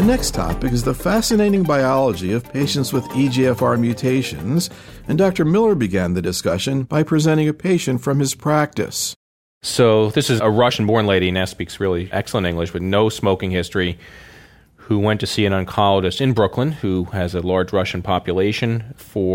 next topic is the fascinating biology of patients with EGFR mutations, and Dr. Miller began the discussion by presenting a patient from his practice. So this is a Russian-born lady, now speaks really excellent English with no smoking history, who went to see an oncologist in Brooklyn who has a large Russian population.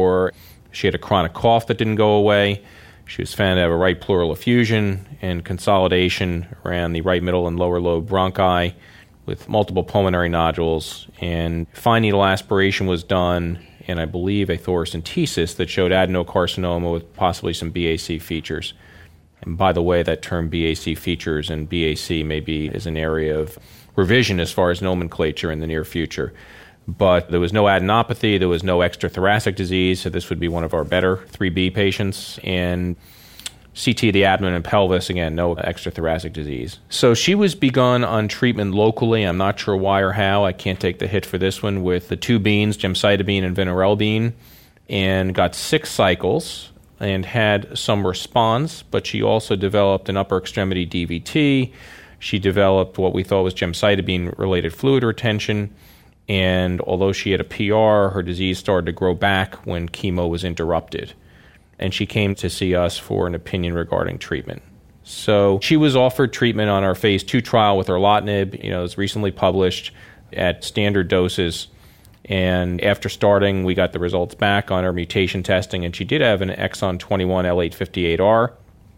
She had a chronic cough that didn't go away. She was found to have a right pleural effusion and consolidation around the right middle and lower lobe bronchi with multiple pulmonary nodules. And fine needle aspiration was done, and I believe a thoracentesis that showed adenocarcinoma with possibly some BAC features. And by the way, that term BAC features and BAC maybe is an area of revision as far as nomenclature in the near future. But there was no adenopathy, there was no extrathoracic disease, so this would be one of our better 3B patients. And CT of the abdomen and pelvis, again, no extrathoracic disease. So she was begun on treatment locally. I'm not sure why or how. I can't take the hit for this one, with the two beans, gemcitabine and vinorelbine, and got 6 cycles and had some response, but she also developed an upper extremity DVT. She developed what we thought was gemcitabine-related fluid retention, and although she had a PR, her disease started to grow back when chemo was interrupted. And she came to see us for an opinion regarding treatment. So she was offered treatment on our phase 2 trial with erlotinib. It was recently published at standard doses. And after starting, we got the results back on her mutation testing, and she did have an exon 21 L858R.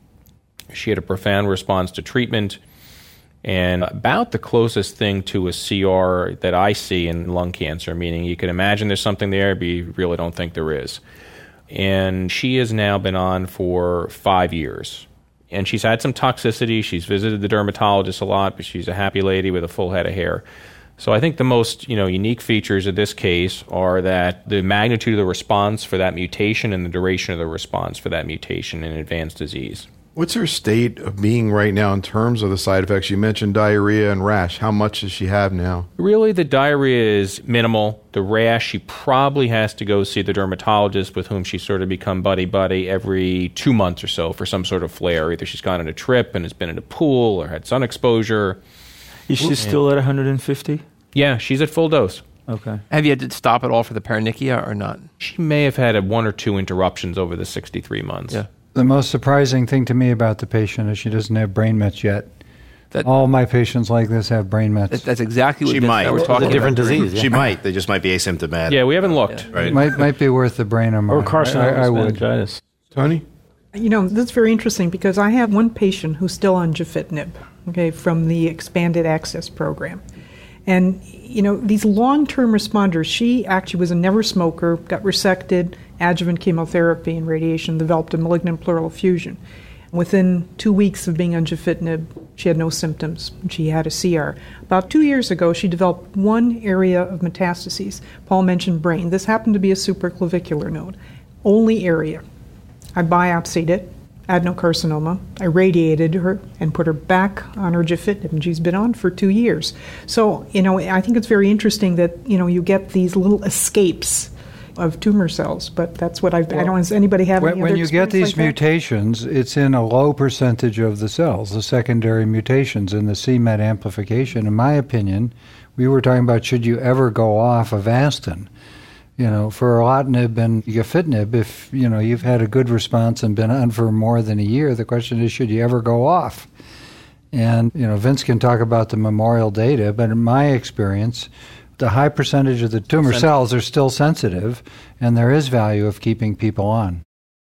She had a profound response to treatment, and about the closest thing to a CR that I see in lung cancer, meaning you can imagine there's something there, but you really don't think there is. And she has now been on for 5 years. And she's had some toxicity. She's visited the dermatologist a lot, but she's a happy lady with a full head of hair. So I think the most unique features of this case are that the magnitude of the response for that mutation and the duration of the response for that mutation in advanced disease. What's her state of being right now in terms of the side effects? You mentioned diarrhea and rash. How much does she have now? Really, the diarrhea is minimal. The rash, she probably has to go see the dermatologist with whom she's sort of become buddy-buddy every 2 months or so for some sort of flare. Either she's gone on a trip and has been in a pool or had sun exposure. Is she still at 150? Yeah, she's at full dose. Okay. Have you had to stop at all for the paronychia or not? She may have had 1 or 2 interruptions over the 63 months. Yeah. The most surprising thing to me about the patient is she doesn't have brain mets yet. All my patients like this have brain mets. That's exactly what she might. We're talking about. Different disease. Yeah. She might. They just might be asymptomatic. Yeah, we haven't looked. Yeah. Right. Might be worth the brain MRI. Or carcinoma meningitis. Tony? That's very interesting because I have one patient who's still on gefitinib, from the expanded access program. And, these long-term responders, she actually was a never smoker, got resected, adjuvant chemotherapy and radiation, developed a malignant pleural effusion. Within 2 weeks of being on gefitinib, she had no symptoms. She had a CR. About 2 years ago, she developed one area of metastases. Paul mentioned brain. This happened to be a supraclavicular node. Only area. I biopsied it, adenocarcinoma. I radiated her and put her back on her gefitinib, and she's been on for 2 years. So, I think it's very interesting that, you get these little escapes of tumor cells, but that's what I don't know, does anybody have any other when you get these like mutations, it's in a low percentage of the cells, the secondary mutations in the c-MET amplification. In my opinion, we were talking about should you ever go off Avastin. For erlotinib and gefitinib, if, you've had a good response and been on for more than a year, the question is, should you ever go off? And, Vince can talk about the memorial data, but in my experience, the high percentage of the tumor cells are still sensitive, and there is value of keeping people on.